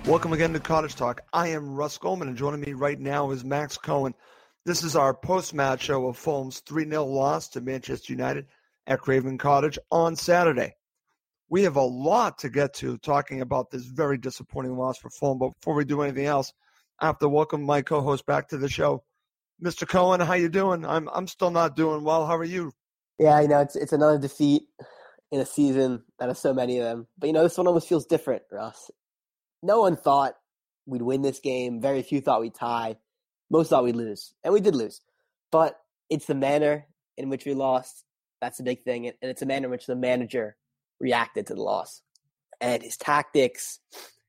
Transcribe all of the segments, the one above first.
Welcome again to Cottage Talk. I am Russ Goldman, and joining me right now is Max Cohen. This is our post-match show of Fulham's 3-0 loss to Manchester United at Craven Cottage on Saturday. We have a lot to get to talking about this very disappointing loss for Fulham, but before we do anything else, I have to welcome my co-host back to the show. Mr. Cohen, how you doing? I'm still not doing well. How are you? Yeah, it's another defeat in a season that has so many of them. But, this one almost feels different, Russ. No one thought we'd win this game. Very few thought we'd tie. Most thought we'd lose. And we did lose. But it's the manner in which we lost. That's the big thing. And it's the manner in which the manager reacted to the loss. And his tactics,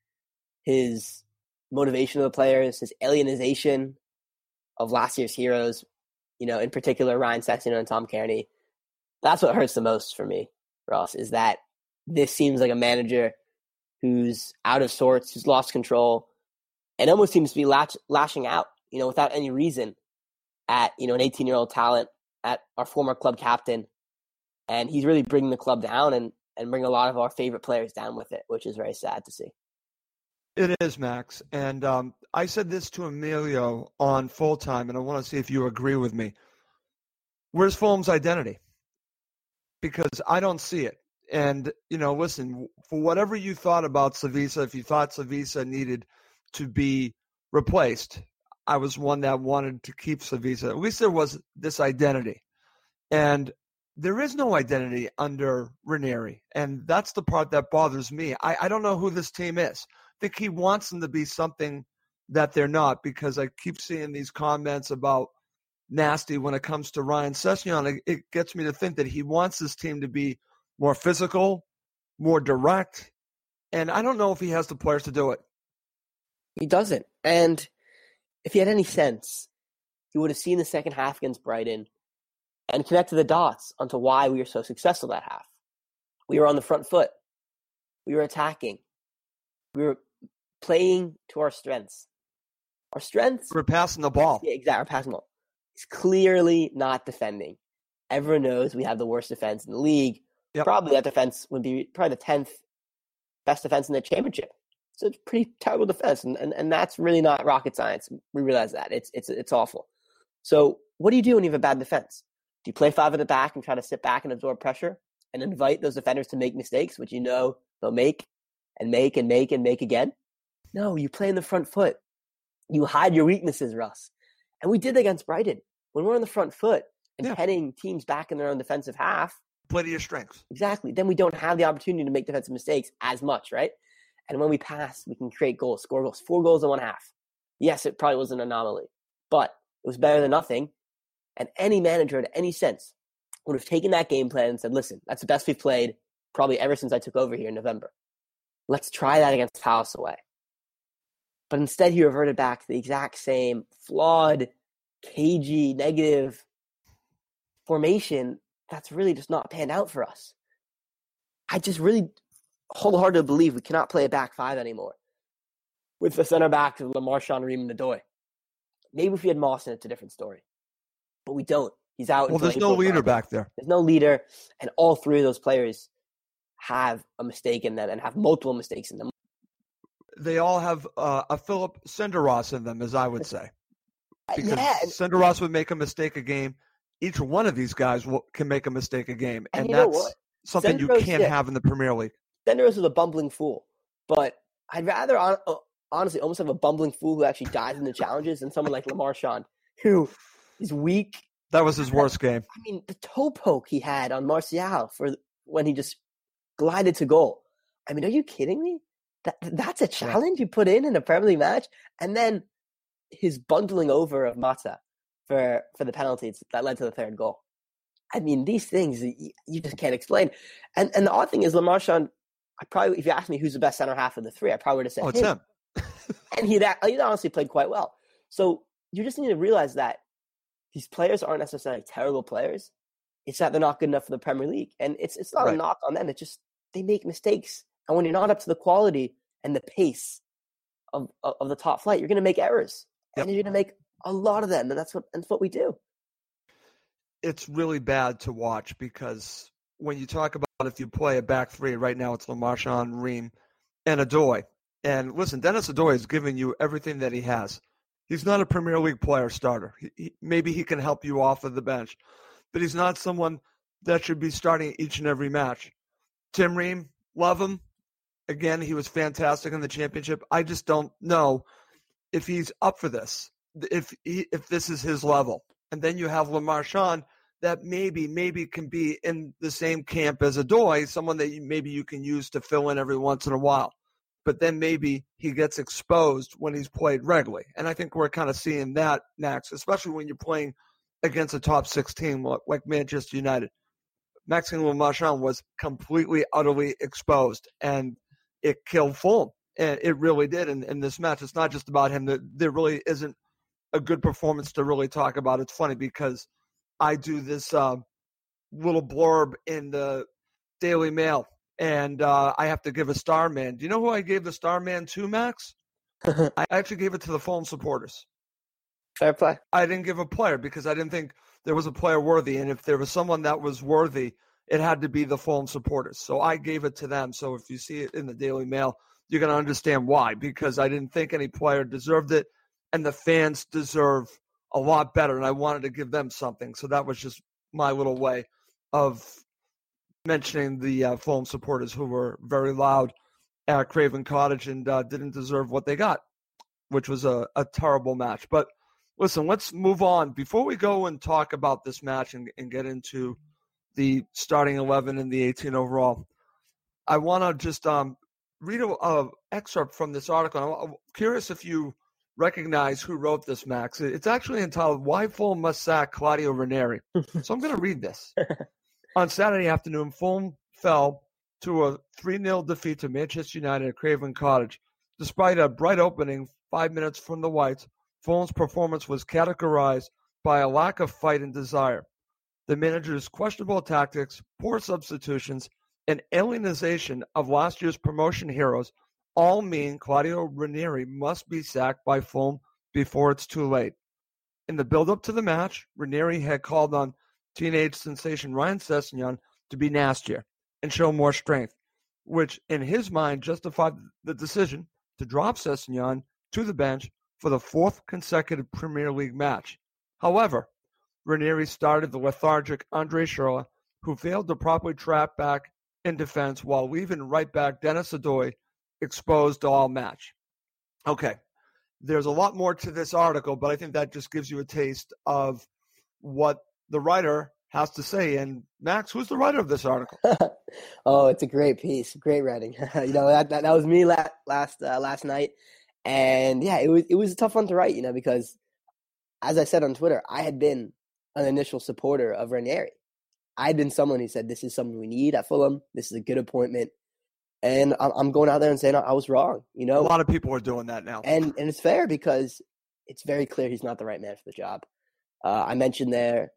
his motivation of the players, his alienization of last year's heroes, in particular Ryan Sessegnon and Tom Cairney. That's what hurts the most for me, Ross, is that this seems like a manager who's out of sorts, who's lost control, and almost seems to be lashing out, without any reason at, an 18-year-old talent, at our former club captain. And he's really bringing the club down and bringing a lot of our favorite players down with it, which is very sad to see. It is, Max. And I said this to Emilio on Full Time, and I want to see if you agree with me. Where's Fulham's identity? Because I don't see it. And, listen, for whatever you thought about Savisa, if you thought Savisa needed to be replaced, I was one that wanted to keep Savisa. At least there was this identity. And there is no identity under Ranieri. And that's the part that bothers me. I don't know who this team is. I think he wants them to be something that they're not, because I keep seeing these comments about nasty when it comes to Ryan Sessegnon. It gets me to think that he wants this team to be more physical, more direct, and I don't know if he has the players to do it. He doesn't. And if he had any sense, he would have seen the second half against Brighton and connected the dots onto why we were so successful that half. We were on the front foot. We were attacking. We were playing to our strengths. Our strengths? We're passing the ball. Yeah, exactly. We're passing the ball. He's clearly not defending. Everyone knows we have the worst defense in the league. Yep. Probably that defense would be probably the 10th best defense in the championship. So it's pretty terrible defense, and that's really not rocket science. We realize that. It's awful. So what do you do when you have a bad defense? Do you play five at the back and try to sit back and absorb pressure and invite those defenders to make mistakes, which they'll make and make and make and make again? No, you play in the front foot. You hide your weaknesses, Russ. And we did that against Brighton. When we're on the front foot and heading teams back in their own defensive half, play to your strengths. Exactly. Then we don't have the opportunity to make defensive mistakes as much, right? And when we pass, we can create goals, score goals. 4 goals in one half. Yes, it probably was an anomaly, but it was better than nothing. And any manager in any sense would have taken that game plan and said, listen, that's the best we've played probably ever since I took over here in November. Let's try that against Palace away. But instead, he reverted back to the exact same flawed, cagey, negative formation that's really just not panned out for us. I just really wholeheartedly believe we cannot play a back five anymore with the center back of Lamarchand, Ream, and Nadoy. Maybe if we had Mawson, it's a different story. But we don't. He's out. Well, there's no leader back there. There's no leader, and all three of those players have a mistake in them and have multiple mistakes in them. They all have a Philip Senderos in them, as I would say. Because Senderos would make a mistake a game. Each one of these guys can make a mistake a game. And that's something you can't have in the Premier League. Senderos is a bumbling fool. But I'd rather, honestly, almost have a bumbling fool who actually dies in the challenges than someone like Lamarchand, who is weak. That was his worst game. I mean, the toe poke he had on Martial for when he just glided to goal. I mean, are you kidding me? That's a challenge you put in a Premier League match? And then his bundling over of Mata for the penalties that led to the third goal. I mean, these things you just can't explain. And the odd thing is, Lamarchand, if you asked me who's the best center half of the three, I probably would have said it's him. And he'd honestly played quite well. So you just need to realize that these players aren't necessarily terrible players. It's that they're not good enough for the Premier League. And it's not a knock on them. It's just they make mistakes. And when you're not up to the quality and the pace of the top flight, you're going to make errors. Yep. And you're going to make a lot of them. And that's what we do. It's really bad to watch because when you talk about if you play a back three, right now it's Lamarchand, Ream, and Adoy. And listen, Dennis Adoy is giving you everything that he has. He's not a Premier League player starter. Maybe he can help you off of the bench, but he's not someone that should be starting each and every match. Tim Ream, love him. Again, he was fantastic in the championship. I just don't know if he's up for this, if this is his level. And then you have Lamar Sean that maybe can be in the same camp as Adoy, someone that maybe you can use to fill in every once in a while. But then maybe he gets exposed when he's played regularly. And I think we're kind of seeing that next, especially when you're playing against a top 6 team like Manchester United. Maxime Marchand was completely, utterly exposed, and it killed Fulham. And it really did in this match. It's not just about him. There really isn't a good performance to really talk about. It's funny because I do this little blurb in the Daily Mail, and I have to give a star man. Do you know who I gave the star man to, Max? I actually gave it to the Fulham supporters. Fair play. I didn't give a player because I didn't think there was a player worthy. And if there was someone that was worthy, it had to be the Fulham supporters. So I gave it to them. So if you see it in the Daily Mail, you're going to understand why. Because I didn't think any player deserved it. And the fans deserve a lot better. And I wanted to give them something. So that was just my little way of mentioning the Fulham supporters who were very loud at Craven Cottage and didn't deserve what they got, which was a terrible match. But listen, let's move on. Before we go and talk about this match and get into the starting 11 and the 18 overall, I want to just read an excerpt from this article. I'm curious if you recognize who wrote this, Max. It's actually entitled, Why Fulham Must Sack Claudio Ranieri. So I'm going to read this. On Saturday afternoon, Fulham fell to a 3-0 defeat to Manchester United at Craven Cottage. Despite a bright opening 5 minutes from the Whites, Fulham's performance was categorized by a lack of fight and desire. The manager's questionable tactics, poor substitutions, and alienization of last year's promotion heroes all mean Claudio Ranieri must be sacked by Fulham before it's too late. In the build-up to the match, Ranieri had called on teenage sensation Ryan Sessegnon to be nastier and show more strength, which in his mind justified the decision to drop Sessegnon to the bench for the 4th consecutive Premier League match. However, Ranieri started the lethargic Andre Schürrle, who failed to properly trap back in defense while leaving right back Dennis Adoy exposed all match. Okay, there's a lot more to this article, but I think that just gives you a taste of what the writer has to say. And Max, who's the writer of this article? Oh, it's a great piece, great writing. That was me last night, and yeah, it was a tough one to write, because as I said on Twitter, I had been an initial supporter of Ranieri. I had been someone who said this is something we need at Fulham. This is a good appointment, and I'm going out there and saying I was wrong. A lot of people are doing that now, and it's fair because it's very clear he's not the right man for the job. I mentioned there,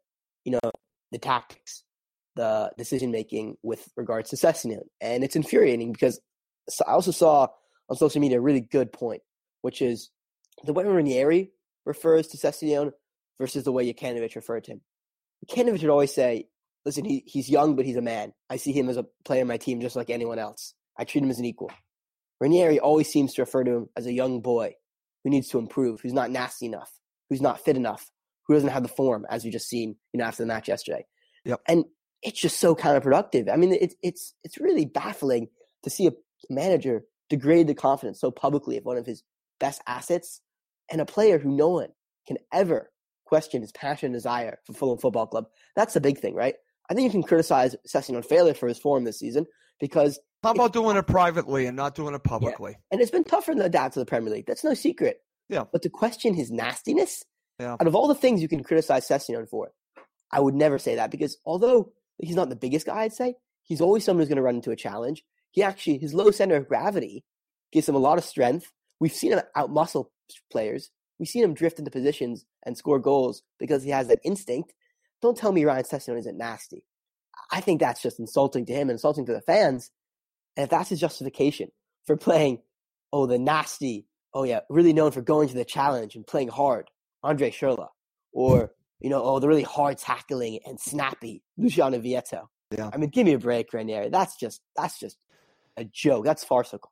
the tactics, the decision-making with regards to Sessegnon. And it's infuriating because I also saw on social media a really good point, which is the way Ranieri refers to Sessegnon versus the way Jokanovic referred to him. Jokanovic would always say, listen, he's young, but he's a man. I see him as a player on my team just like anyone else. I treat him as an equal. Ranieri always seems to refer to him as a young boy who needs to improve, who's not nasty enough, who's not fit enough, who doesn't have the form, as we just seen, after the match yesterday. Yep. And it's just so counterproductive. I mean, it's really baffling to see a manager degrade the confidence so publicly of one of his best assets and a player who no one can ever question his passion and desire for Fulham Football Club. That's the big thing, right? I think you can criticize Sessegnon failure for his form this season because... How about doing it privately and not doing it publicly? Yeah. And it's been tougher to adapt to the Premier League. That's no secret. Yeah. But to question his nastiness... Yeah. Out of all the things you can criticize Sessegnon for, I would never say that because although he's not the biggest guy, I'd say, he's always someone who's going to run into a challenge. His low center of gravity gives him a lot of strength. We've seen him outmuscle players. We've seen him drift into positions and score goals because he has that instinct. Don't tell me Ryan Sessegnon isn't nasty. I think that's just insulting to him and insulting to the fans. And if that's his justification for playing, the nasty, really known for going to the challenge and playing hard, Andre Schürrle, or, the really hard tackling and snappy Luciano Vietto. Yeah. I mean, give me a break, Ranieri. That's just a joke. That's farcical.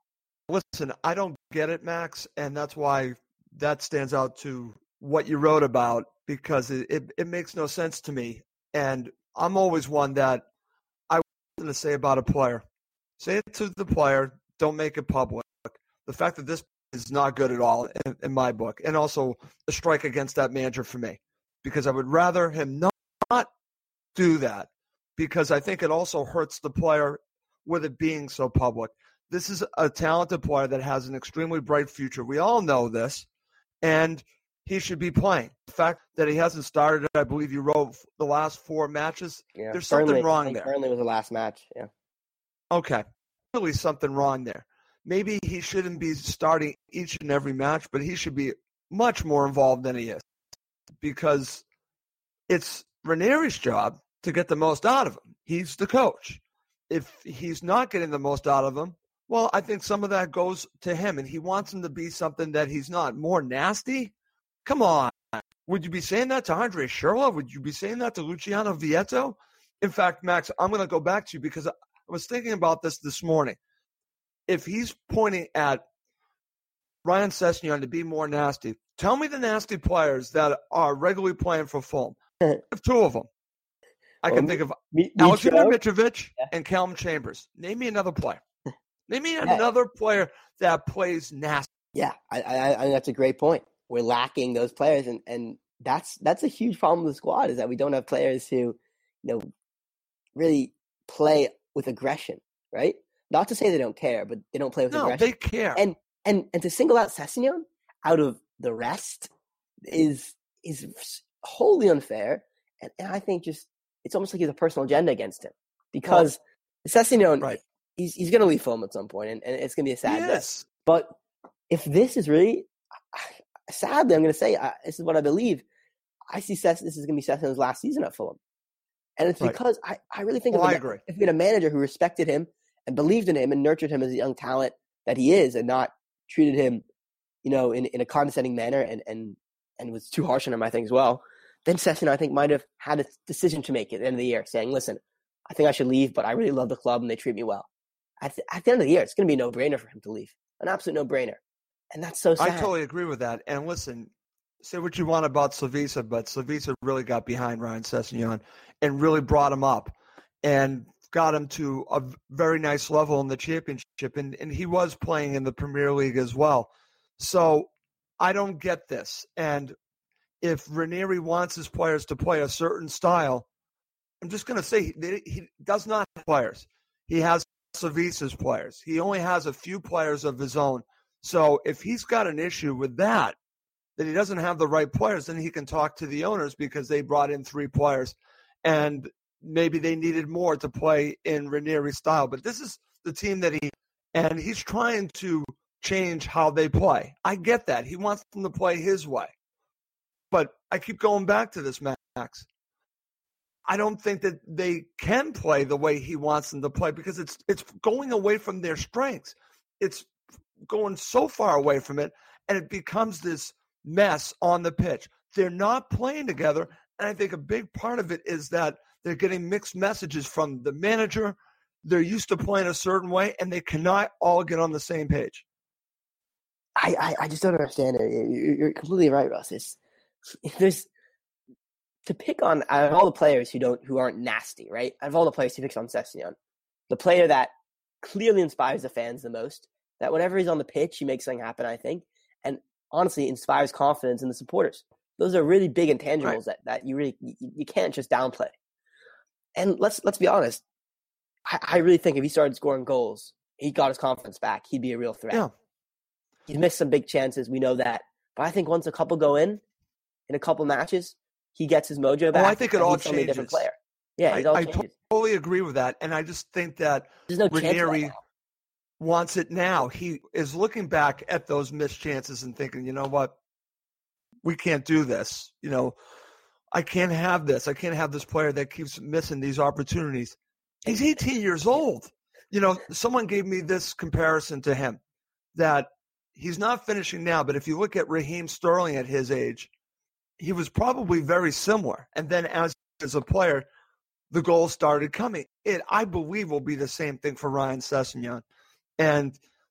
listen, I don't get it, Max, and that's why that stands out to what you wrote about, because it makes no sense to me. And I'm always one that I want to say about a player. Say it to the player, don't make it public. The fact that this is not good at all in my book, and also a strike against that manager for me, because I would rather him not do that, because I think it also hurts the player with it being so public. This is a talented player that has an extremely bright future. We all know this, and he should be playing. The fact that he hasn't started, I believe you wrote the last 4 matches, there's something wrong there. Burnley was the last match, yeah. Okay, really something wrong there. Maybe he shouldn't be starting each and every match, but he should be much more involved than he is, because it's Ranieri's job to get the most out of him. He's the coach. If he's not getting the most out of him, well, I think some of that goes to him, and he wants him to be something that he's not. More nasty? Come on. Would you be saying that to Andre Schürrle? Would you be saying that to Luciano Vietto? In fact, Max, I'm going to go back to you, because I was thinking about this morning. If he's pointing at Ryan Sessegnon to be more nasty, tell me the nasty players that are regularly playing for Fulham. I have 2 of them. I can think of Alexander Mitrovic and Callum Chambers. Name me another player. Name me another player that plays nasty. Yeah, I think that's a great point. We're lacking those players, and that's a huge problem with the squad, is that we don't have players who, really play with aggression, right? Not to say they don't care, but they don't play with aggression. No, they care. And to single out Sessegnon out of the rest is wholly unfair, and I think just it's almost like he has a personal agenda against him, because Sessegnon, right, he's going to leave Fulham at some point, and it's going to be a sad day. But if this is really, sadly, I'm going to say, this is what I believe, I see this is going to be Sessegnon's last season at Fulham. And it's because I really think I agree. If we had a manager who respected him and believed in him and nurtured him as a young talent that he is, and not treated him, in a condescending manner and was too harsh on him, I think, as well, then Sessegnon, I think, might have had a decision to make at the end of the year, saying, listen, I think I should leave, but I really love the club and they treat me well. At the end of the year, it's going to be a no-brainer for him to leave. An absolute no-brainer. And that's so sad. I totally agree with that. And listen, say what you want about Slavisa, but Slavisa really got behind Ryan Sessegnon and really brought him up and got him to a very nice level in the championship. And he was playing in the Premier League as well. So I don't get this. And if Ranieri wants his players to play a certain style, I'm just going to say he does not have players. He has Slavisa's players. He only has a few players of his own. So if he's got an issue with that he doesn't have the right players, then he can talk to the owners, because they brought in 3 players and maybe they needed more to play in Ranieri's style. But this is the team that he's trying to change how they play. I get that. He wants them to play his way. But I keep going back to this, Max. I don't think that they can play the way he wants them to play, because it's going away from their strengths. It's going so far away from it, and it becomes this mess on the pitch. They're not playing together, and I think a big part of it is that they're getting mixed messages from the manager. They're used to playing a certain way, and they cannot all get on the same page. I just don't understand it. You're completely right, Russ. There's to pick on out of all the players who aren't nasty, right? Out of all the players he picks on Sessegnon, the player that clearly inspires the fans the most, that whenever he's on the pitch, he makes something happen, I think, and honestly inspires confidence in the supporters. Those are really big intangibles that you can't just downplay. And let's be honest, I really think if he started scoring goals, he got his confidence back, he'd be a real threat. Yeah. He's missed some big chances, we know that. But I think once a couple go in a couple matches, he gets his mojo back. Well, I think it all changes. A different player. Yeah, I totally agree with that. And I just think that Ranieri wants it now. He is looking back at those missed chances and thinking, you know what? We can't do this. I can't have this. I can't have this player that keeps missing these opportunities. He's 18 years old. Someone gave me this comparison to him, that he's not finishing now, but if you look at Raheem Sterling at his age, he was probably very similar. And then as a player, the goals started coming. It, I believe, will be the same thing for Ryan Sessegnon. And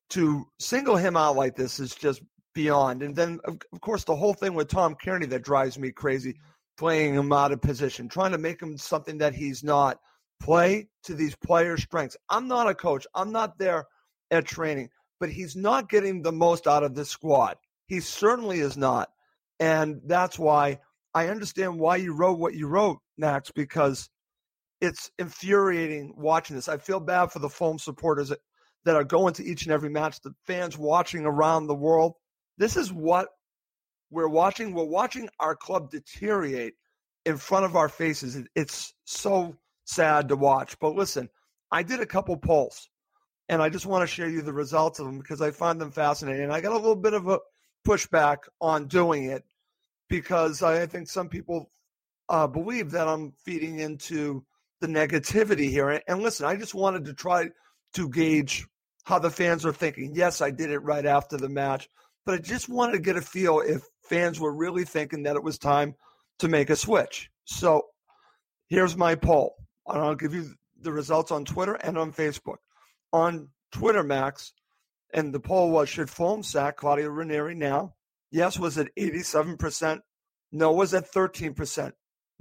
to single him out like this is just beyond. And then, of course, the whole thing with Tom Kearney that drives me crazy, playing him out of position, trying to make him something that he's not. Play to these players' strengths. I'm not a coach. I'm not there at training, but he's not getting the most out of this squad. He certainly is not. And that's why I understand why you wrote what you wrote, Max, because it's infuriating watching this. I feel bad for the Fulham supporters that are going to each and every match, the fans watching around the world. This is what we're watching. We're watching our club deteriorate in front of our faces. It's so sad to watch. But listen, I did a couple polls, and I just want to share you the results of them because I find them fascinating. And I got a little bit of a pushback on doing it because I think some people believe that I'm feeding into the negativity here. And listen, I just wanted to try to gauge how the fans are thinking. Yes, I did it right after the match, but I just wanted to get a feel if fans were really thinking that it was time to make a switch. So here's my poll. And I'll give you the results on Twitter and on Facebook. On Twitter, Max, and the poll was, should Fulham sack Claudio Ranieri now? Yes was at 87%. No was at 13%.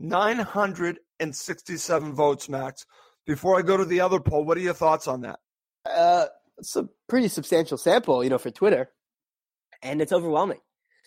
967 votes, Max. Before I go to the other poll, what are your thoughts on that? It's a pretty substantial sample, for Twitter, and it's overwhelming.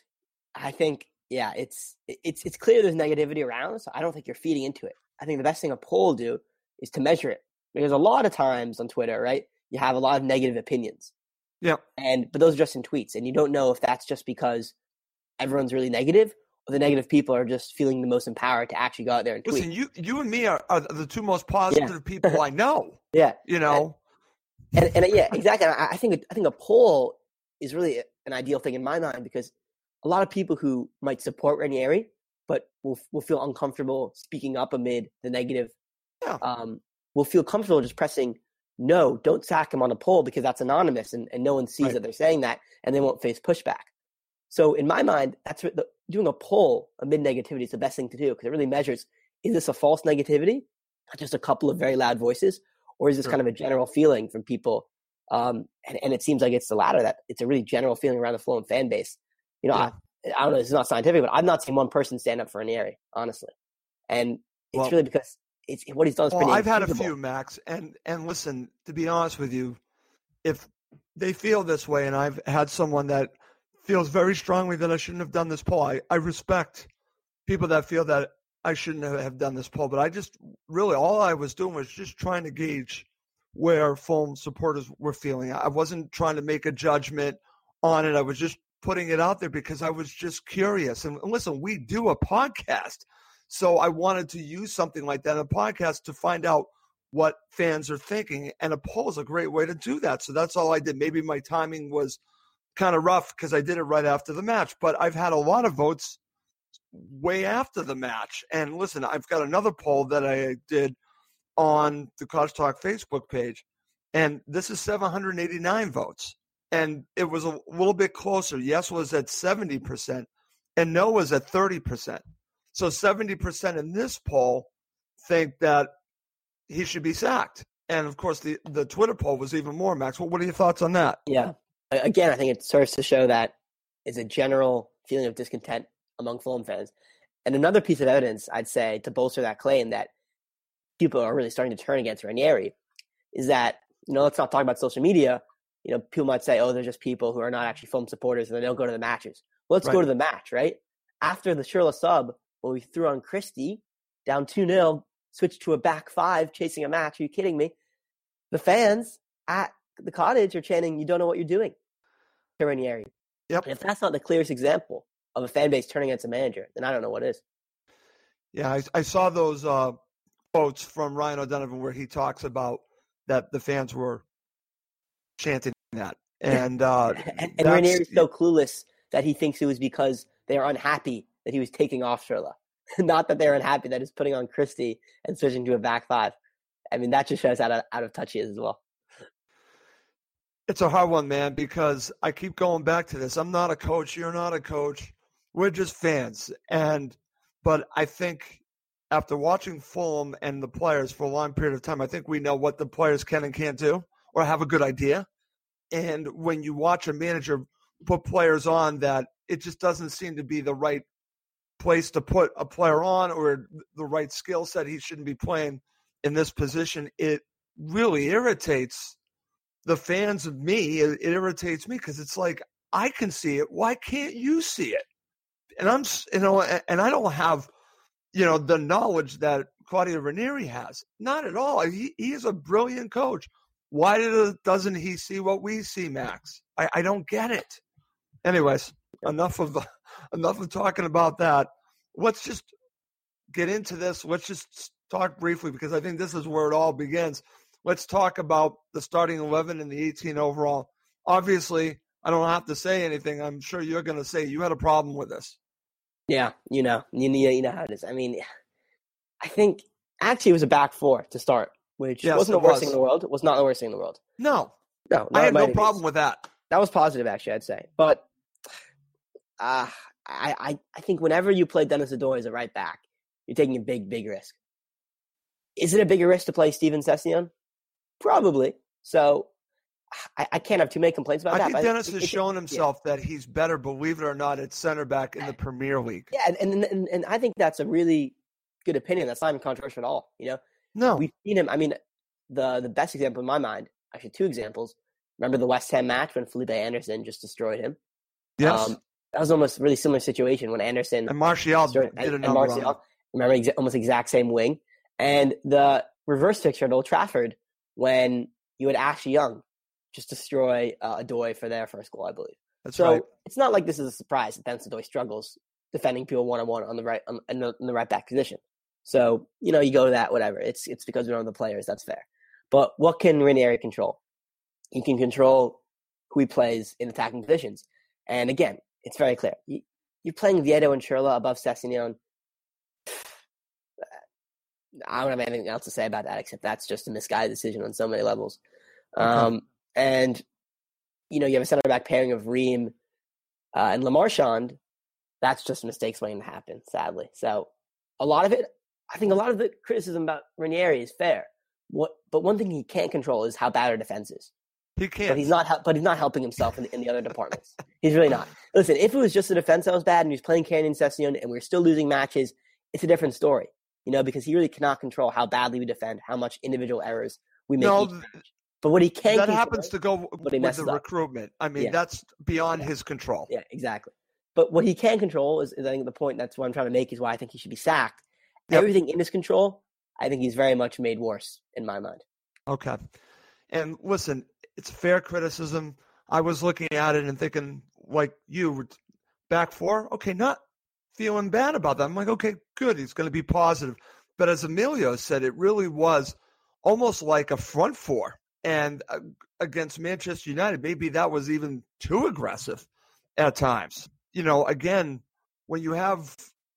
I think, yeah, it's clear there's negativity around, so I don't think you're feeding into it. I think the best thing a poll will do is to measure it. Because a lot of times on Twitter, right, you have a lot of negative opinions. Yeah. But those are just in tweets. And you don't know if that's just because everyone's really negative or the negative people are just feeling the most empowered to actually go out there and tweet. Listen, you and me are the two most positive people I know. Yeah. And yeah, exactly. I think a poll is really an ideal thing in my mind because a lot of people who might support Ranieri but will feel uncomfortable speaking up amid the negative. Yeah. Will feel comfortable just pressing no, don't sack him on a poll because that's anonymous and no one sees that they're saying that and they won't face pushback. So in my mind, that's what doing a poll amid negativity is the best thing to do because it really measures, is this a false negativity, not just a couple of very loud voices, or is this kind of a general feeling from people? And it seems like it's the latter, that it's a really general feeling around the Fulham fan base. I don't know, this is not scientific, but I've not seen one person stand up for Ranieri, honestly. And it's really because it's what he's done is pretty I've had incredible. A few, Max, and listen, to be honest with you, if they feel this way, and I've had someone that feels very strongly that I shouldn't have done this poll, I respect people that feel that I shouldn't have done this poll, but I just really, all I was doing was just trying to gauge where Fulham supporters were feeling. I wasn't trying to make a judgment on it. I was just putting it out there because I was just curious. And listen, we do a podcast, so I wanted to use something like that in a podcast to find out what fans are thinking, and a poll is a great way to do that. So that's all I did. Maybe my timing was kind of rough because I did it right after the match, but I've had a lot of votes way after the match. And listen, I've got another poll that I did on the Cause Talk Facebook page, and this is 789 votes. And it was a little bit closer. Yes was at 70%, and no was at 30%. So 70% in this poll think that he should be sacked. And, of course, the Twitter poll was even more, Max. Well, what are your thoughts on that? Yeah. Again, I think it serves to show that it's a general feeling of discontent among Fulham fans. And another piece of evidence, I'd say, to bolster that claim that people are really starting to turn against Ranieri is that, let's not talk about social media. People might say, oh, they're just people who are not actually Fulham supporters and they don't go to the matches. Well, let's go to the match, right? After the Schürrle sub, when we threw on Christie, down 2-0, switched to a back five, chasing a match. Are you kidding me? The fans at the Cottage are chanting, you don't know what you're doing, to Ranieri. Yep. And if that's not the clearest example of a fan base turning against a manager, then I don't know what is. Yeah, I saw those quotes from Ryan O'Donovan where he talks about that the fans were chanting that. And Ranieri's so clueless that he thinks it was because they are unhappy that he was taking off Schürrle. Not that they're unhappy that he's putting on Christie and switching to a back five. I mean, that just shows how out of touch he is as well. It's a hard one, man, because I keep going back to this. I'm not a coach. You're not a coach. We're just fans. But I think after watching Fulham and the players for a long period of time, I think we know what the players can and can't do or have a good idea. And when you watch a manager put players on that it just doesn't seem to be the right place to put a player on or the right skill set, he shouldn't be playing in this position. It really irritates the fans of me. It irritates me because it's like, I can see it. Why can't you see it? And and I don't have, the knowledge that Claudio Ranieri has. Not at all. He is a brilliant coach. Why doesn't he see what we see, Max? I don't get it. Anyways, enough of talking about that. Let's just get into this. Let's just talk briefly because I think this is where it all begins. Let's talk about the starting 11 and the 18 overall. Obviously, I don't have to say anything. I'm sure you're going to say you had a problem with this. Yeah, you know how it is. I mean, I think actually it was a back four to start, which wasn't the worst thing in the world. It was not the worst thing in the world. No, I had no problem with that. That was positive, actually, I'd say. But I think whenever you play Dennis Addoy as a right back, you're taking a big risk. Is it a bigger risk to play Steven Sessegnon? Probably. So I can't have too many complaints about that. I think Dennis has shown himself that he's better, believe it or not, at center back in the Premier League. Yeah, and I think that's a really good opinion. That's not even controversial at all. No, we've seen him. I mean, the best example in my mind, actually, two examples. Remember the West Ham match when Felipe Anderson just destroyed him? Yes. That was almost a really similar situation when Anderson and Martial did another run. Remember, almost exact same wing. And the reverse picture at Old Trafford when you had Ashley Young just destroy Addoy for their first goal, I believe. That's right. It's not like this is a surprise that Dennis Addoy struggles defending people one-on-one on the right in the right back position. So, you go to that, whatever. It's because we don't have the players, that's fair. But what can Ranieri control? He can control who he plays in attacking positions. And again, it's very clear. You're playing Vieto and Schürrle above Sessegnon. I don't have anything else to say about that except that's just a misguided decision on so many levels. Okay. And, you have a center back pairing of Ream and Le Marchand. That's just mistakes waiting to happen, sadly. So a lot of the criticism about Ranieri is fair. But one thing he can't control is how bad our defense is. He can't. But he's not helping himself in the other departments. He's really not. Listen, if it was just the defense that was bad and he was playing Canyon Sessegnon and we're still losing matches, it's a different story. Because he really cannot control how badly we defend, how much individual errors we make each match. But what he can that happens to go with the recruitment. I mean, that's beyond his control. Yeah, exactly. But what he can control is I think the point that's what I'm trying to make is why I think he should be sacked. Yep. Everything in his control, I think he's very much made worse in my mind. Okay. And listen, it's fair criticism. I was looking at it and thinking, like you, back four, okay, not feeling bad about that. I'm like, okay, good. He's going to be positive. But as Emilio said, it really was almost like a front four. And against Manchester United, maybe that was even too aggressive at times. Again, when you have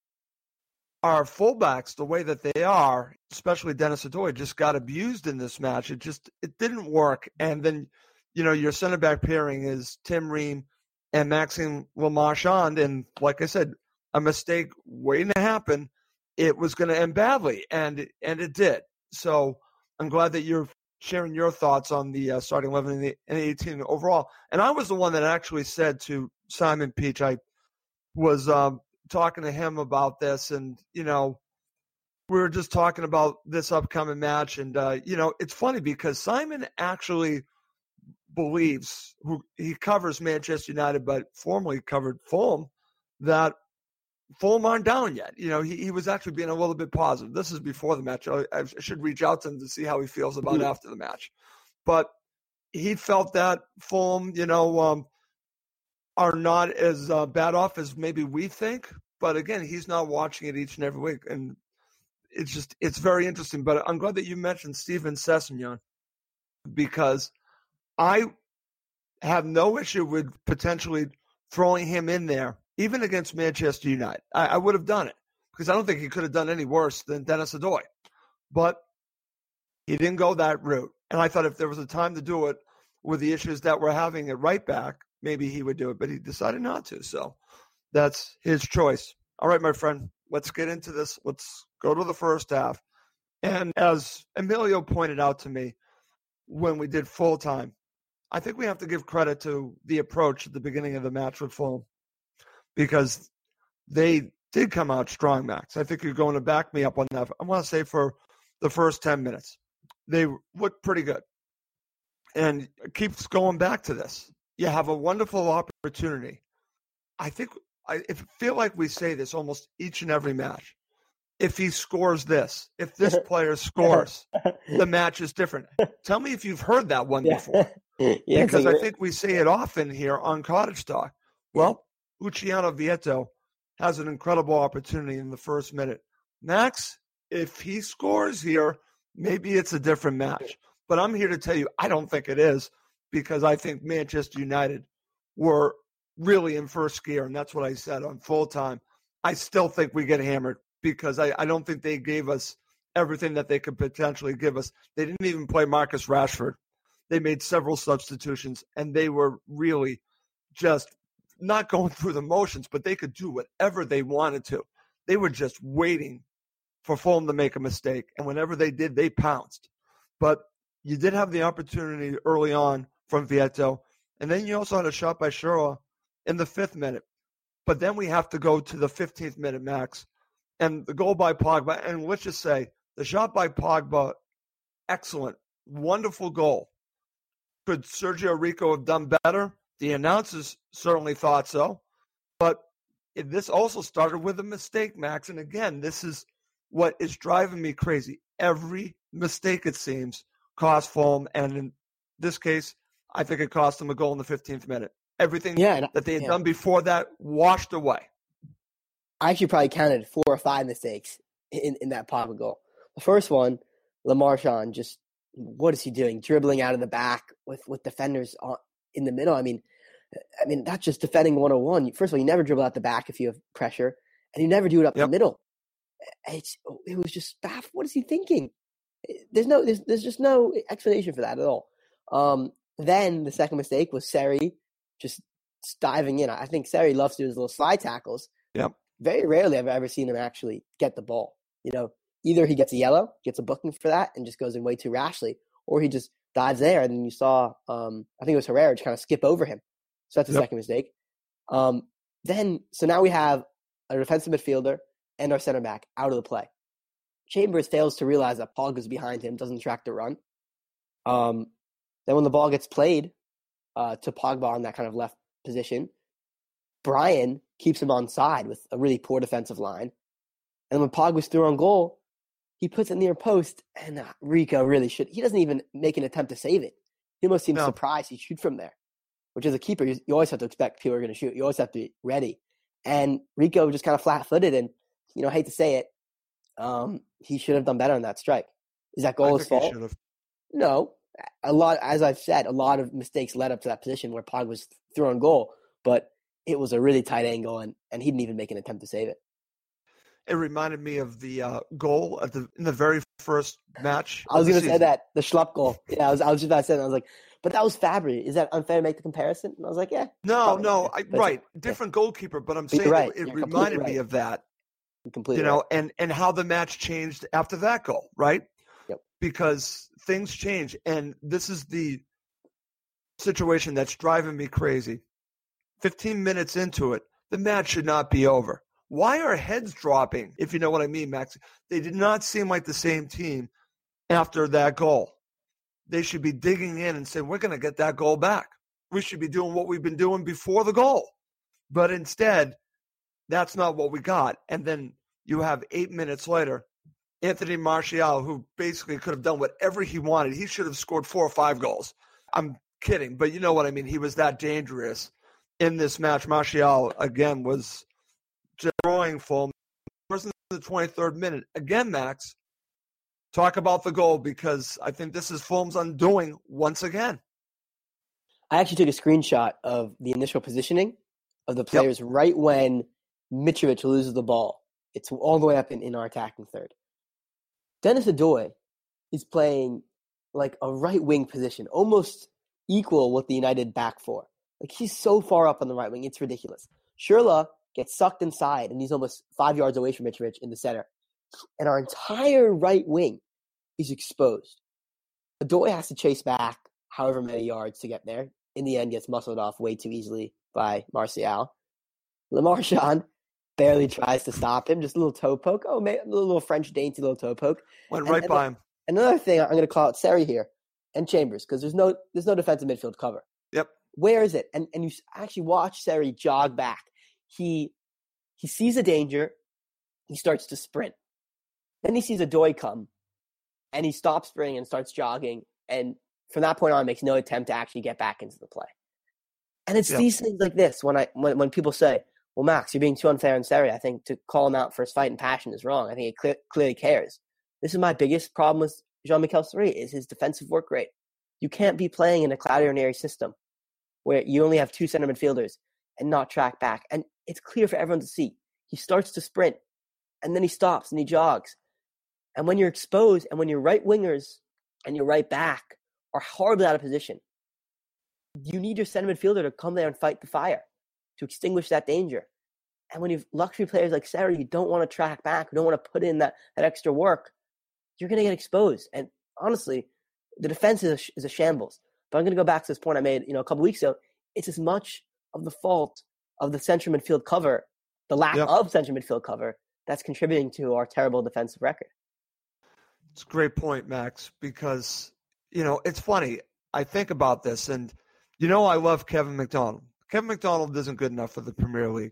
our fullbacks the way that they are, especially Dennis Addoy, just got abused in this match. It didn't work. And then, your center back pairing is Tim Ream and Maxime Le Marchand. And like I said, a mistake waiting to happen. It was going to end badly, and it did. So I'm glad that you're sharing your thoughts on the starting 11 and the 18 overall. And I was the one that actually said to Simon Peach, I was talking to him about this, and, we were just talking about this upcoming match. And, it's funny because Simon actually believes, he covers Manchester United, but formerly covered Fulham, that Fulham aren't down yet. He was actually being a little bit positive. This is before the match. I should reach out to him to see how he feels about after the match. But he felt that Fulham, are not as bad off as maybe we think. But again, he's not watching it each and every week. And it's very interesting. But I'm glad that you mentioned Steven Sessegnon, because I have no issue with potentially throwing him in there, even against Manchester United. I would have done it because I don't think he could have done any worse than Dennis Addoy. But he didn't go that route. And I thought if there was a time to do it with the issues that we're having at right back, maybe he would do it. But he decided not to. So that's his choice. All right, my friend, let's get into this. Let's go to the first half. And as Emilio pointed out to me when we did full time, I think we have to give credit to the approach at the beginning of the match with Fulham because they did come out strong, Max. I think you're going to back me up on that. I want to say for the first 10 minutes, they looked pretty good. And it keeps going back to this. You have a wonderful opportunity. I feel like we say this almost each and every match. If he scores this, if this player scores, the match is different. Tell me if you've heard that one before. Because I think we say it often here on Cottage Talk. Well, Luciano Vietto has an incredible opportunity in the first minute. Max, if he scores here, maybe it's a different match. But I'm here to tell you, I don't think it is because I think Manchester United were really in first gear, and that's what I said on full time. I still think we get hammered because I don't think they gave us everything that they could potentially give us. They didn't even play Marcus Rashford. They made several substitutions, and they were really just not going through the motions, but they could do whatever they wanted to. They were just waiting for Fulham to make a mistake, and whenever they did, they pounced. But you did have the opportunity early on from Vietto, and then you also had a shot by Schürrle in the 5th minute. But then we have to go to the 15th minute, Max, and the goal by Pogba. And let's just say the shot by Pogba, excellent, wonderful goal. Could Sergio Rico have done better? The announcers certainly thought so. But this also started with a mistake, Max. And again, this is what is driving me crazy. Every mistake, it seems, cost Fulham. And in this case, I think it cost them a goal in the 15th minute. Everything that they had done before that washed away. I actually probably counted 4 or 5 mistakes in that Pogba goal. The first one, Le Marchand, just what is he doing? Dribbling out of the back with defenders in the middle. I mean, that's just defending 101. First of all, you never dribble out the back if you have pressure, and you never do it up the middle. It was just baffling. What is he thinking? There's just no explanation for that at all. Then the second mistake was Seri just diving in. I think Seri loves to do his little slide tackles. Yep. Very rarely have I ever seen him actually get the ball. Either he gets a yellow, gets a booking for that, and just goes in way too rashly, or he just dives there. And then you saw, I think it was Herrera just kind of skip over him. So that's the second mistake. So now we have a defensive midfielder and our center back out of the play. Chambers fails to realize that Pogba's behind him, doesn't track the run. Then when the ball gets played to Pogba on that kind of left position, Brian keeps him on side with a really poor defensive line. And when Pogba's through on goal, he puts it near post, and Rico really should. He doesn't even make an attempt to save it. He almost seems surprised he shoots from there, which as a keeper, you always have to expect people are going to shoot. You always have to be ready. And Rico just kind of flat-footed, and I hate to say it, he should have done better on that strike. Is that goal his fault? No. As I've said, a lot of mistakes led up to that position where Pogba was through on goal, but it was a really tight angle, and he didn't even make an attempt to save it. It reminded me of the goal in the very first match. I was going to say that, the Schlupp goal. Yeah, I was just about to say that. I was like, but that was Fabry. Is that unfair to make the comparison? And I was like, yeah. No, right. Different goalkeeper, but I'm saying it reminded me of that. Completely and how the match changed after that goal, right? Yep. Because things change, and this is the situation that's driving me crazy. 15 minutes into it, the match should not be over. Why are heads dropping, if you know what I mean, Max? They did not seem like the same team after that goal. They should be digging in and saying, we're going to get that goal back. We should be doing what we've been doing before the goal. But instead, that's not what we got. And then you have 8 minutes later, Anthony Martial, who basically could have done whatever he wanted. He should have scored 4 or 5 goals. I'm kidding, but you know what I mean. He was that dangerous in this match. Martial, again, was destroying Fulham. First in the 23rd minute. Again, Max, talk about the goal, because I think this is Fulham's undoing once again. I actually took a screenshot of the initial positioning of the players right when Mitrovic loses the ball. It's all the way up in our attacking third. Dennis Odoi is playing like a right wing position, almost equal with the United back four. Like, he's so far up on the right wing, it's ridiculous. Schürrle gets sucked inside, and he's almost 5 yards away from Mitrovic in the center. And our entire right wing is exposed. Odoi has to chase back however many yards to get there. In the end, gets muscled off way too easily by Martial. LaMarshawn barely tries to stop him, just a little toe poke. Oh, man, a little French dainty little toe poke. Went right by him. Another thing, I'm going to call out Seri here and Chambers, because there's no defensive midfield cover. Yep. Where is it? And you actually watch Seri jog back. He sees a danger. He starts to sprint. Then he sees a Doi come, and he stops sprinting and starts jogging. And from that point on, makes no attempt to actually get back into the play. And it's these things like this when people say, well, Max, you're being too unfair on Seri. I think to call him out for his fight and passion is wrong. I think he clearly cares. This is my biggest problem with Jean-Michel Seri is his defensive work rate. You can't be playing in a Claudionary system where you only have two center midfielders and not track back. And it's clear for everyone to see. He starts to sprint, and then he stops and he jogs. And when you're exposed and when your right wingers and your right back are horribly out of position, you need your center midfielder to come there and fight the fire, to extinguish that danger. And when you have luxury players like Seri, you don't want to track back, you don't want to put in that extra work, you're going to get exposed. And honestly, the defense is a shambles. But I'm going to go back to this point I made a couple weeks ago. It's as much of the fault of the central midfield cover, the lack of central midfield cover, that's contributing to our terrible defensive record. It's a great point, Max, because, it's funny. I think about this, and, I love Kevin McDonald. Kevin McDonald isn't good enough for the Premier League.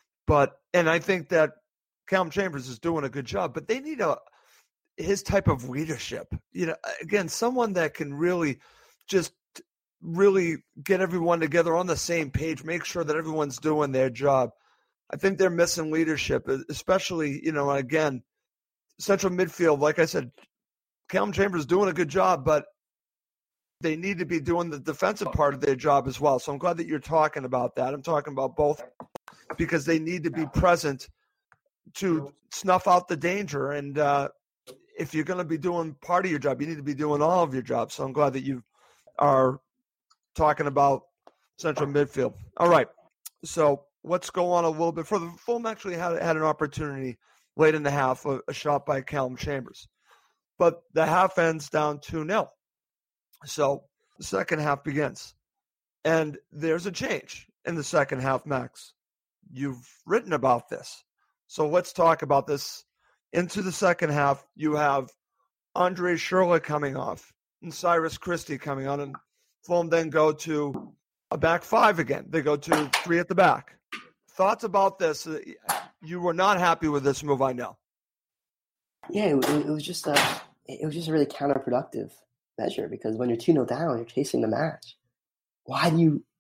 And I think that Callum Chambers is doing a good job, but they need his type of leadership. Again, someone that can really just really get everyone together on the same page, make sure that everyone's doing their job. I think they're missing leadership, especially, again, central midfield. Like I said, Callum Chambers is doing a good job, but they need to be doing the defensive part of their job as well. So I'm glad that you're talking about that. I'm talking about both because they need to be present to snuff out the danger. And if you're going to be doing part of your job, you need to be doing all of your jobs. So I'm glad that you are talking about central midfield. All right. So let's go on a little bit further. Fulham actually had an opportunity late in the half, a shot by Callum Chambers. But the half ends down 2-0. So the second half begins. And there's a change in the second half, Max. You've written about this. So let's talk about this. Into the second half, you have Andre Schürrle coming off and Cyrus Christie coming on. And Fulham then go to a back five again. They go to three at the back. Thoughts about this? You were not happy with this move, I know. Yeah, it was just a really counterproductive measure because when you're 2-0 down, you're chasing the match. Why do you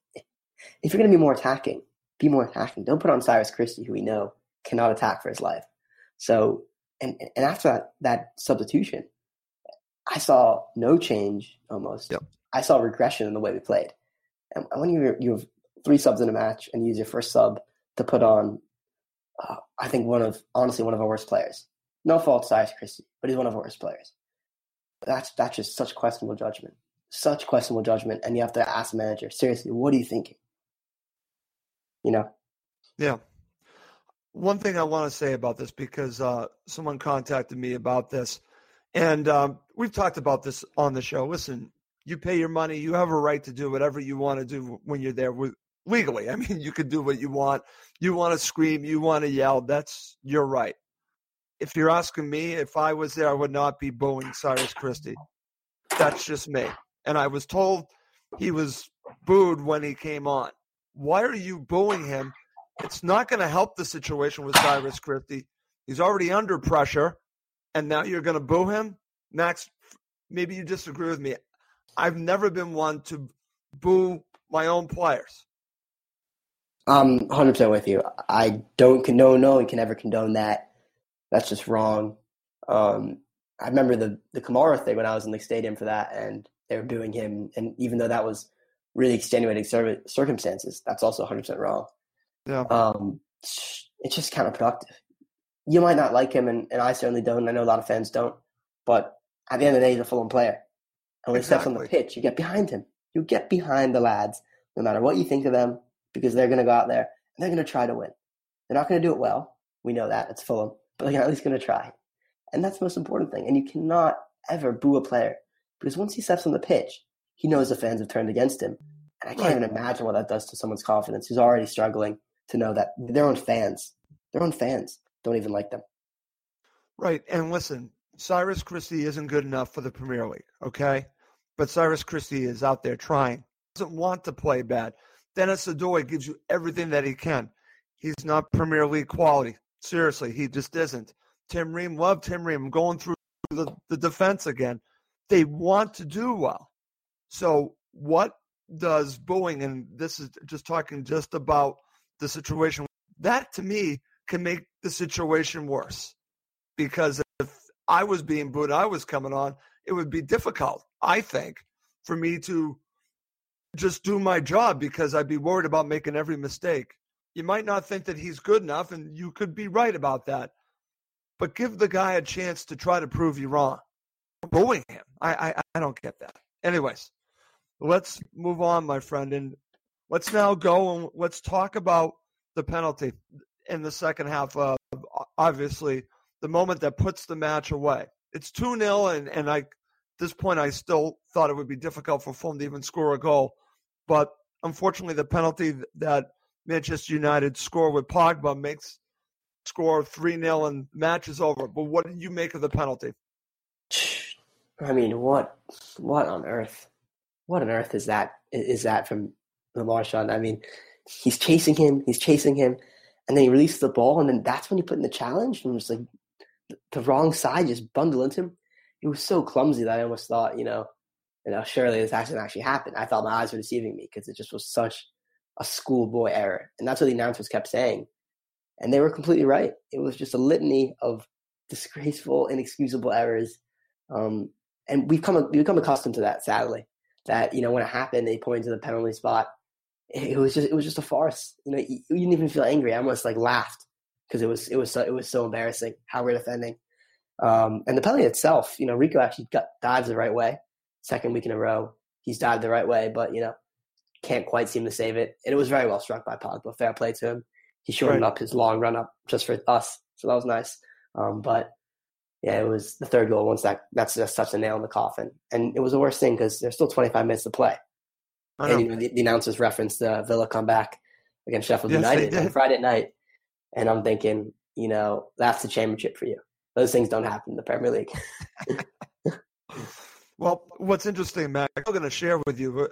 – if you're going to be more attacking, be more attacking. Don't put on Cyrus Christie, who we know cannot attack for his life. So, and after that substitution, I saw no change almost. Yep. I saw regression in the way we played. And when you have three subs in a match and you use your first sub to put on, I think one of our worst players. No fault to Cyrus Christie, but he's one of our worst players. That's just such questionable judgment. Such questionable judgment. And you have to ask the manager, seriously, what are you thinking? Yeah. One thing I want to say about this, because someone contacted me about this, and we've talked about this on the show. Listen, you pay your money. You have a right to do whatever you want to do when you're there legally. I mean, you can do what you want. You want to scream. You want to yell. That's your right. If you're asking me, if I was there, I would not be booing Cyrus Christie. That's just me. And I was told he was booed when he came on. Why are you booing him? It's not going to help the situation with Cyrus Christie. He's already under pressure, and now you're going to boo him? Max, maybe you disagree with me. I've never been one to boo my own players. I'm 100% with you. I don't condone, no one can ever condone that. That's just wrong. I remember the Kamara thing when I was in the stadium for that, and they were booing him. And even though that was really extenuating circumstances, that's also 100% wrong. Yeah. It's just counterproductive. You might not like him, and I certainly don't. I know a lot of fans don't. But at the end of the day, he's a Fulham player. And when he steps on the pitch, you get behind him. You get behind the lads, no matter what you think of them, because they're going to go out there and they're going to try to win. They're not going to do it well. We know that. It's Fulham. But they're at least going to try. And that's the most important thing. And you cannot ever boo a player, because once he steps on the pitch, he knows the fans have turned against him. And I can't even imagine what that does to someone's confidence who's already struggling to know that their own fans don't even like them. Right. And listen, Cyrus Christie isn't good enough for the Premier League, okay? But Cyrus Christie is out there trying. Doesn't want to play bad. Dennis Odoi gives you everything that he can. He's not Premier League quality. Seriously, he just isn't. Tim Ream, love Tim Ream. I'm going through the defense again. They want to do well. So what does booing, and this is just talking just about the situation, that to me can make the situation worse. Because if I was being booed, I was coming on, it would be difficult, I think, for me to just do my job because I'd be worried about making every mistake. You might not think that he's good enough, and you could be right about that. But give the guy a chance to try to prove you wrong. Booing him, I don't get that. Anyways, let's move on, my friend, and let's now go and let's talk about the penalty in the second half. Obviously, the moment that puts the match away. It's 2-0, and at this point, I still thought it would be difficult for Fulham to even score a goal. But unfortunately, the penalty that Manchester United score with Pogba makes score 3-0 and match is over. But what did you make of the penalty? I mean, what on earth? What on earth is that? Is that from the Marchand? I mean, he's chasing him, and then he releases the ball, and then that's when he put in the challenge, and just like the wrong side just bundle into him. It was so clumsy that I almost thought, surely this accident actually happened. I thought my eyes were deceiving me because it just was such a schoolboy error, and that's what the announcers kept saying, and they were completely right. It was just a litany of disgraceful, inexcusable errors, and we've become accustomed to that. Sadly, that when it happened, they pointed to the penalty spot. It was just a farce. You didn't even feel angry. I almost laughed because it was so embarrassing how we're defending. And the penalty itself, Rico actually dives the right way. Second week in a row, he's dived the right way, but can't quite seem to save it. And it was very well struck by Pogba. Fair play to him. He shortened up his long run up just for us, so that was nice. But yeah, it was the third goal. Once that's just such a nail in the coffin, and it was the worst thing because there's still 25 minutes to play. And the announcers referenced the Villa comeback against Sheffield United on Friday night, and I'm thinking, that's the championship for you. Those things don't happen in the Premier League. Well, what's interesting, Matt, I'm going to share with you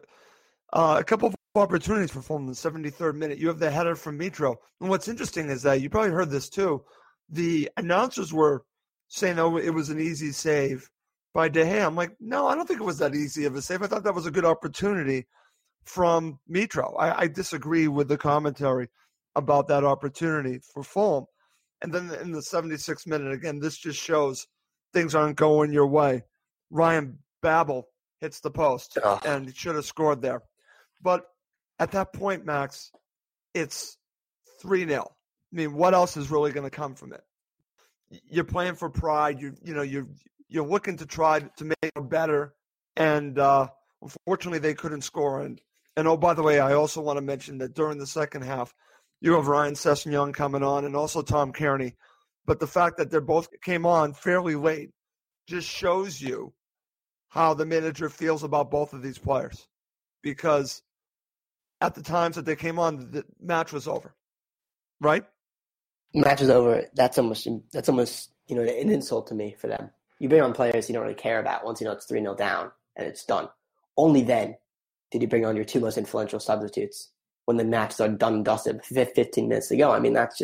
a couple of opportunities for Fulham in the 73rd minute. You have the header from Mitro. And what's interesting is that you probably heard this too. The announcers were saying, it was an easy save by De Gea. I'm like, no, I don't think it was that easy of a save. I thought that was a good opportunity from Mitro. I disagree with the commentary about that opportunity for Fulham. And then in the 76th minute, again, this just shows things aren't going your way. Ryan Babel hits the post, and he should have scored there. But at that point, Max, it's 3-0. I mean, what else is really going to come from it? You're playing for pride. You're looking to try to make it better, and unfortunately, they couldn't score. And oh, by the way, I also want to mention that during the second half, you have Ryan Sessegnon coming on and also Tom Kearney. But the fact that they both came on fairly late just shows you how the manager feels about both of these players. Because at the times that they came on, the match was over. Right? Match is over. That's almost an insult to me for them. You bring on players you don't really care about once it's 3-0 down and it's done. Only then did you bring on your two most influential substitutes when the matches are done and dusted 15 minutes to go. I mean, that's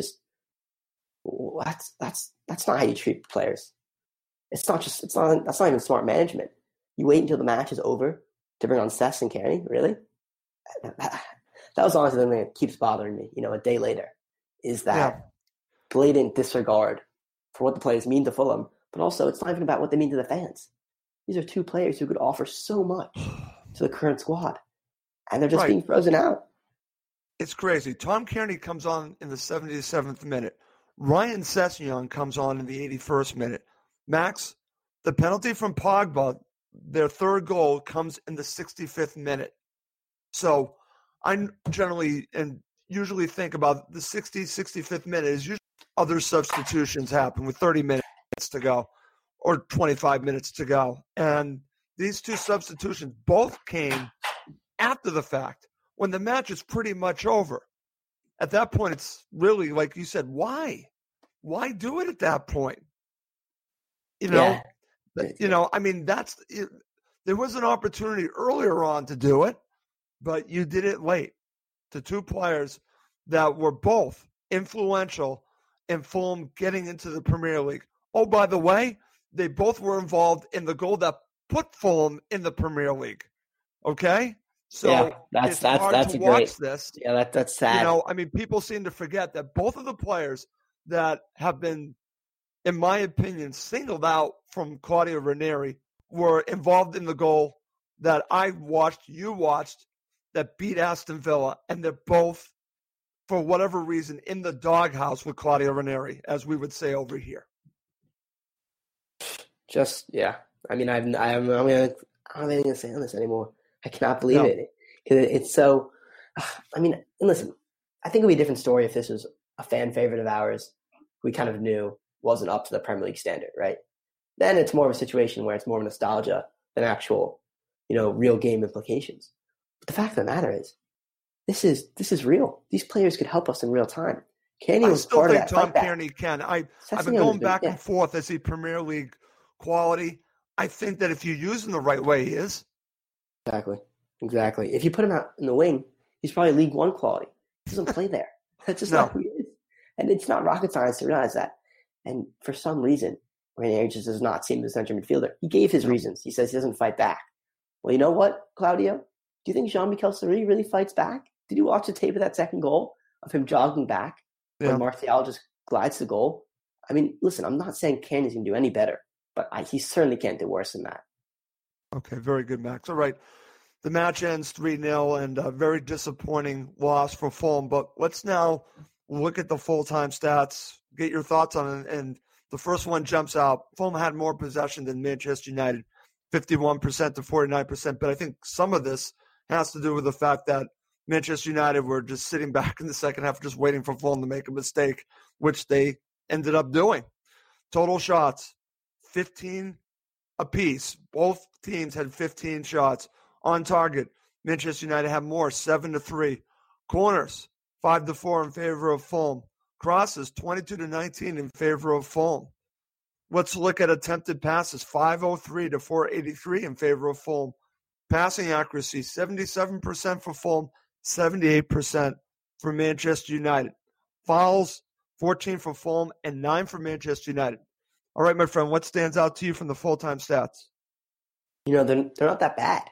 not how you treat players. That's not even smart management. You wait until the match is over to bring on Sess and Kearney, really? That was honestly the thing that keeps bothering me, a day later, is that blatant disregard for what the players mean to Fulham, but also it's not even about what they mean to the fans. These are two players who could offer so much to the current squad, and they're just being frozen out. It's crazy. Tom Kearney comes on in the 77th minute. Ryan Sessegnon comes on in the 81st minute. Max, the penalty from Pogba, their third goal, comes in the 65th minute. So I generally and usually think about the 65th minute is usually other substitutions happen with 30 minutes to go or 25 minutes to go. And these two substitutions both came after the fact when the match is pretty much over. At that point, it's really, like you said, why? Why do it at that point? I mean, there was an opportunity earlier on to do it, but you did it late to two players that were both influential in Fulham getting into the Premier League. Oh, by the way, they both were involved in the goal that put Fulham in the Premier League. Okay? So that's hard to watch this. Yeah, that's sad. I mean, people seem to forget that both of the players that have been, in my opinion, singled out from Claudio Ranieri were involved in the goal that I watched, you watched, that beat Aston Villa, and they're both, for whatever reason, in the doghouse with Claudio Ranieri, as we would say over here. I mean, I don't have anything to say on this anymore. I cannot believe it. It's so. I mean, listen, I think it would be a different story if this was a fan favorite of ours we kind of knew wasn't up to the Premier League standard, right? Then it's more of a situation where it's more of nostalgia than actual, real game implications. But the fact of the matter is, this is real. These players could help us in real time. Kearney was part of that. I still think Tom Kearney can. I've been going back and forth as a Premier League quality. I think that if you use him the right way, he is. Exactly. If you put him out in the wing, he's probably League One quality. He doesn't play there. That's just not who he is. And it's not rocket science to realize that. And for some reason, Ranieri just does not seem the central midfielder. He gave his reasons. He says he doesn't fight back. Well, you know what, Claudio? Do you think Jean-Michel Seri really fights back? Did you watch the tape of that second goal of him jogging back when Martial just glides the goal? I mean, listen, I'm not saying Kearney's going to do any better, but he certainly can't do worse than that. Okay, very good, Max. All right. The match ends 3-0 and a very disappointing loss for Fulham. But let's now look at the full-time stats, get your thoughts on it. And the first one jumps out. Fulham had more possession than Manchester United, 51% to 49%. But I think some of this has to do with the fact that Manchester United were just sitting back in the second half, just waiting for Fulham to make a mistake, which they ended up doing. Total shots, 15 apiece. Both teams had 15 shots. On target, Manchester United had more, 7-3. Corners, 5-4 in favor of Fulham. Crosses, 22-19 in favor of Fulham. Let's look at attempted passes, 503 to 483 in favor of Fulham. Passing accuracy, 77% for Fulham, 78% for Manchester United. Fouls, 14 for Fulham and 9 for Manchester United. All right, my friend, what stands out to you from the full-time stats? They're not that bad.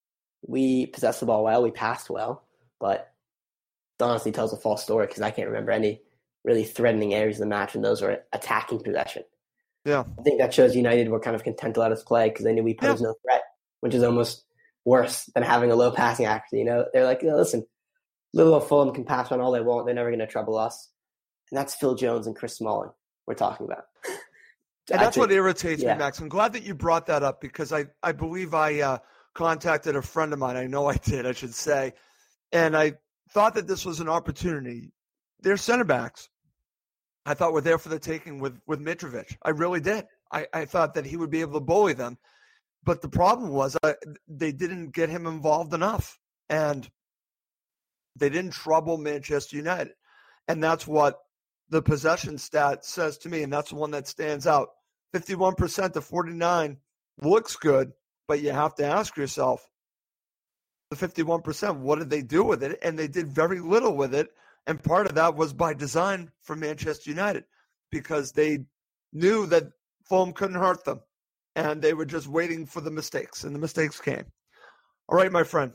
We possessed the ball well, we passed well, but it honestly tells a false story because I can't remember any really threatening areas of the match, and those were attacking possession. Yeah. I think that shows United were kind of content to let us play because they knew we posed no threat, which is almost worse than having a low passing accuracy. They're like, listen, Liverpool Fulham can pass on all they want. They're never going to trouble us. And that's Phil Jones and Chris Smalling we're talking about. And that's what irritates me, Max. I'm glad that you brought that up because I believe I contacted a friend of mine. I know I did, I should say. And I thought that this was an opportunity. Their center backs, I thought, were there for the taking with Mitrovic. I really did. I thought that he would be able to bully them. But the problem was they didn't get him involved enough. And they didn't trouble Manchester United. And that's what the possession stat says to me. And that's the one that stands out. 51% to 49 looks good. But you have to ask yourself, the 51%, what did they do with it? And they did very little with it. And part of that was by design for Manchester United because they knew that Fulham couldn't hurt them. And they were just waiting for the mistakes. And the mistakes came. All right, my friend.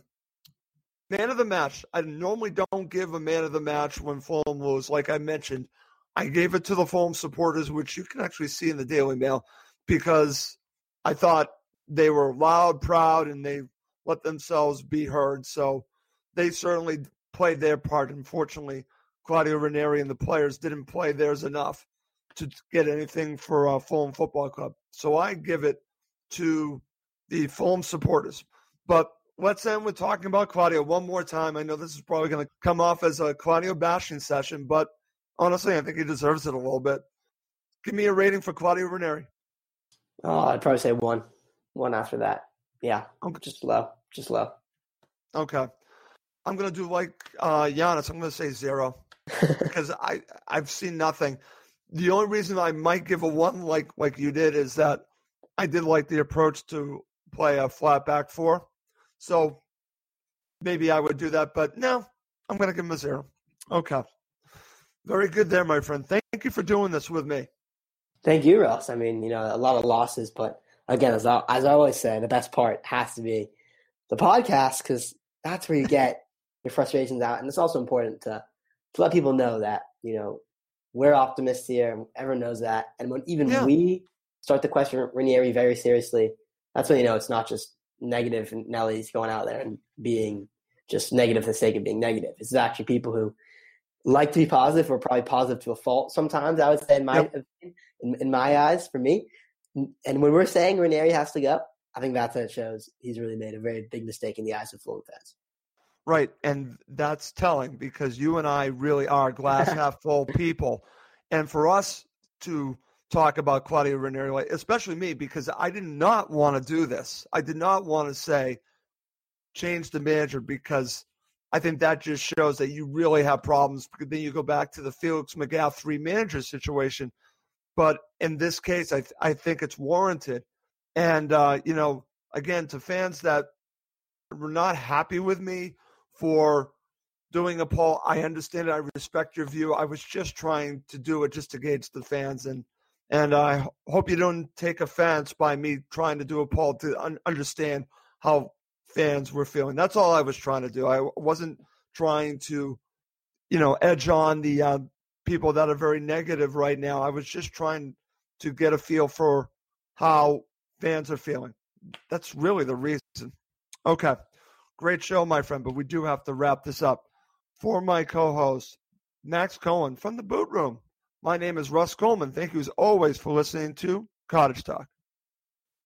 Man of the match. I normally don't give a man of the match when Fulham lose. Like I mentioned, I gave it to the Fulham supporters, which you can actually see in the Daily Mail, because I thought they were loud, proud, and they let themselves be heard. So they certainly played their part. Unfortunately, Claudio Ranieri and the players didn't play theirs enough to get anything for Fulham Football Club. So I give it to the Fulham supporters. But let's end with talking about Claudio one more time. I know this is probably going to come off as a Claudio bashing session, but honestly, I think he deserves it a little bit. Give me a rating for Claudio Ranieri. Oh, I'd probably say one after that. Yeah, Okay. just low. Okay. I'm going to do like Giannis. I'm going to say 0 because I've seen nothing. The only reason I might give a 1 like you did is that I did like the approach to play a flat back 4. So maybe I would do that, but no, I'm going to give him a 0. Okay. Very good there, my friend. Thank you for doing this with me. Thank you, Ross. I mean, a lot of losses, but again, as I always say, the best part has to be the podcast because that's where you get your frustrations out. And it's also important to let people know that, we're optimists here. Everyone knows that. And when we start to question Ranieri very seriously, that's when it's not just negative and Nelly's going out there and being just negative for the sake of being negative. It's actually people who like to be positive or probably positive to a fault sometimes, I would say, in my opinion, in my eyes, for me. And when we're saying Ranieri has to go, I think that's when it shows he's really made a very big mistake in the eyes of Fulham fans. Right, and that's telling because you and I really are glass half full people. And for us to talk about Claudio Ranieri, especially me, because I did not want to do this. I did not want to say change the manager because I think that just shows that you really have problems. Because then you go back to the Felix Magath 3 manager situation. But in this case, I think it's warranted. And, again, to fans that were not happy with me for doing a poll, I understand it. I respect your view. I was just trying to do it just to gauge the fans. And I hope you don't take offense by me trying to do a poll to understand how fans were feeling. That's all I was trying to do. I wasn't trying to, edge on the people that are very negative right now. I was just trying to get a feel for how fans are feeling. That's really the reason. Okay. Great show, my friend, but we do have to wrap this up. For my co-host, Max Cohen from the Boot Room, my name is Russ Coleman. Thank you as always for listening to Cottage Talk.